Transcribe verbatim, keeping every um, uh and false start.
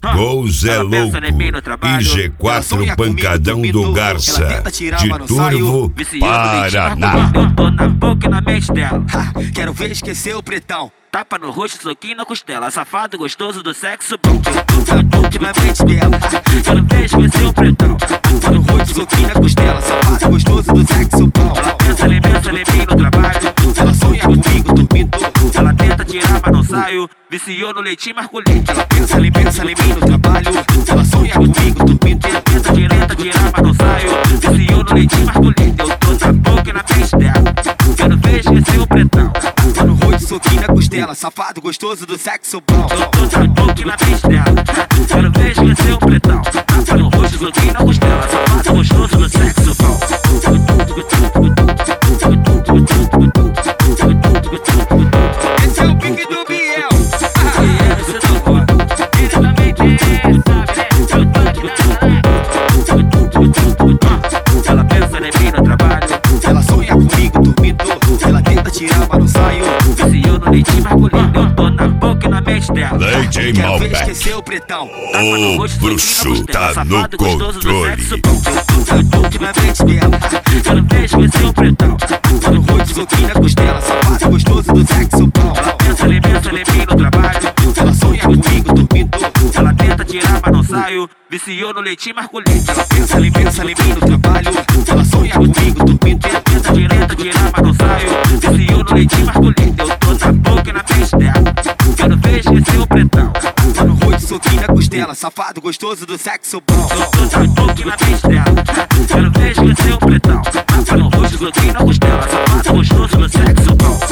Gol Zé Louco e G quatro Pancadão do Garça, de Turvo, Paraná. Eu tô na boca e na mente dela. Quero ver esquecer o pretão. Tapa no rosto, soquinho na costela. Safado gostoso do sexo bom. Eu tô na boca e na mente dela. Quero ver esquecer o pretão. Tapa no rosto, soquinho na costela. Safado gostoso do sexo bom. Ela pensa, ele pensa, ele vem no trabalho. Ela sonha comigo, dormindo. Ela tenta tirar, mas não saio. Viciou no leitinho marcolete. Ela pensa, ele pensa, ele vem no trabalho. Ela sonha comigo, dormindo. Ela tenta direita, tirar, mas não saio. Viciou no leitinho marcolete. Eu tô na boca e na mente dela. Quero ver esquecer o pretão. Tapa no rosto, soquinho na costela. Safado gostoso do sexo bom. Eu tô na boca e na mente dela. Quero ver esquecer o pretão. Tapa no rosto, soquinho na costela. Safado gostoso do sexo bom. Esse é o pique do Biel. Ele também tem, sabe? Eu tô aqui na... Ela pensa em mim no trabalho. Ela sonha comigo, dormindo. Ela tenta tirar, mas não saio. Viciou no leitinho marcolino. Eu tô na boca e na mente dela. D J Quero ver Malbec, esquecer o pretão. o bruxo tá no controle. Eu tô na boca e na mente dela. Quero ver esquecer o pretão. Tapa no rosto, soquinho na costela. Safado gostoso do sexo bom. Ela pensa, ele pensa, ele vem no trabalho. Ela sonha comigo, dormindo. Ela tenta tirar, mas não saio. Viciou no leitinho marcolino. Ela pensa, ele pensa, ele vem no trabalho. Ela sonha comigo, dormindo. Ela tenta direita, tirar, mas não saio. Viciou no leitinho marcolino. Eu tô na boca e na mente dela. Quero ver esquecer o pretão. Tapa no rosto, soquinho na costela. Safado gostoso do sexo bom. Eu tô na boca e na mente dela. Quero ver esquecer o pretão. Tapa no rosto, soquinho na costela. Safado gostoso do sexo bom.